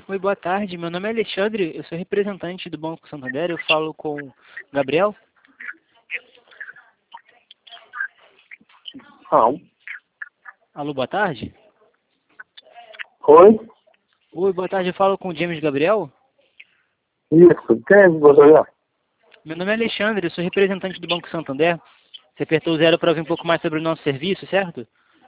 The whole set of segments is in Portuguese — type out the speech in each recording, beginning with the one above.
Oi, boa tarde. Meu nome é Alexandre, eu sou representante do Banco Santander, eu falo com o Gabriel. Não. Alô, boa tarde. Oi? Oi, boa tarde, eu falo com o James Gabriel. Isso. Quem é você? Meu nome é Alexandre, eu sou representante do Banco Santander. Você apertou o 0 para ouvir um pouco mais sobre o nosso serviço, certo?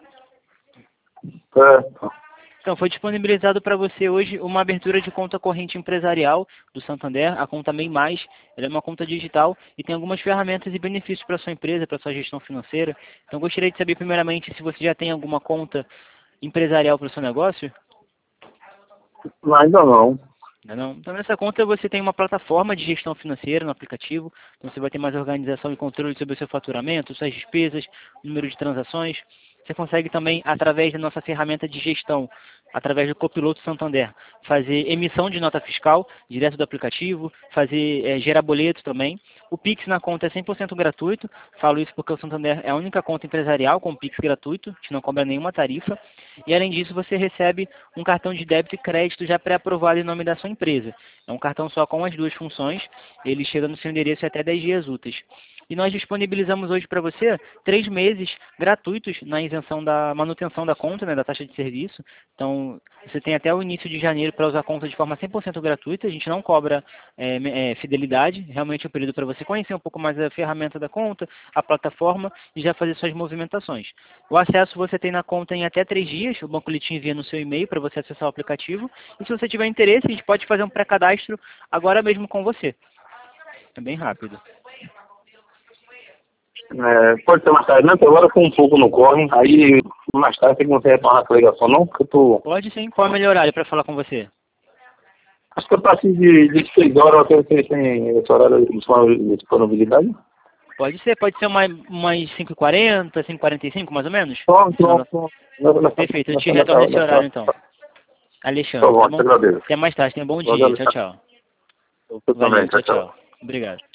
Certo. Então, foi disponibilizado para você hoje uma abertura de conta corrente empresarial do Santander, a conta MEI+. Ela é uma conta digital e tem algumas ferramentas e benefícios para sua empresa, para sua gestão financeira. Então, gostaria de saber primeiramente se você já tem alguma conta empresarial para o seu negócio. Ainda não. Não. Então, nessa conta você tem uma plataforma de gestão financeira no aplicativo. Então, você vai ter mais organização e controle sobre o seu faturamento, suas despesas, número de transações. Você consegue também, através da nossa ferramenta de gestão, através do Copiloto Santander, fazer emissão de nota fiscal direto do aplicativo, fazer gerar boleto também. O Pix na conta é 100% gratuito. Falo isso porque o Santander é a única conta empresarial com Pix gratuito, que não cobra nenhuma tarifa. E além disso, você recebe um cartão de débito e crédito já pré-aprovado em nome da sua empresa. É um cartão só com as duas funções. Ele chega no seu endereço em até 10 dias úteis. E nós disponibilizamos hoje para você 3 meses gratuitos na isenção da manutenção da conta, né, da taxa de serviço. Então, você tem até o início de janeiro para usar a conta de forma 100% gratuita. A gente não cobra fidelidade. Realmente é um período para você conhecer um pouco mais a ferramenta da conta, a plataforma e já fazer suas movimentações. O acesso você tem na conta em até 3 dias. O banco lhe te envia no seu e-mail para você acessar o aplicativo. E se você tiver interesse, a gente pode fazer um pré-cadastro agora mesmo com você. É bem rápido. Pode ser mais tarde, não? Porque agora eu tô um pouco no corre. Aí, mais tarde, você consegue retornar essa ligação, não? Porque eu tô... Pode sim. Qual é o melhor horário para falar com você? Acho que a partir de 6 horas, eu quero que vocês tenham esse horário de disponibilidade. Pode ser umas 5h40, 5h45, mais ou menos? Pronto. Perfeito, eu te retorno nesse horário então. Alexandre, Tá bom, tá te bom? agradeço. Até mais tarde, tenha um bom dia. Valeu, Tchau, tchau. Eu Valeu, também, tchau. tchau. Obrigado.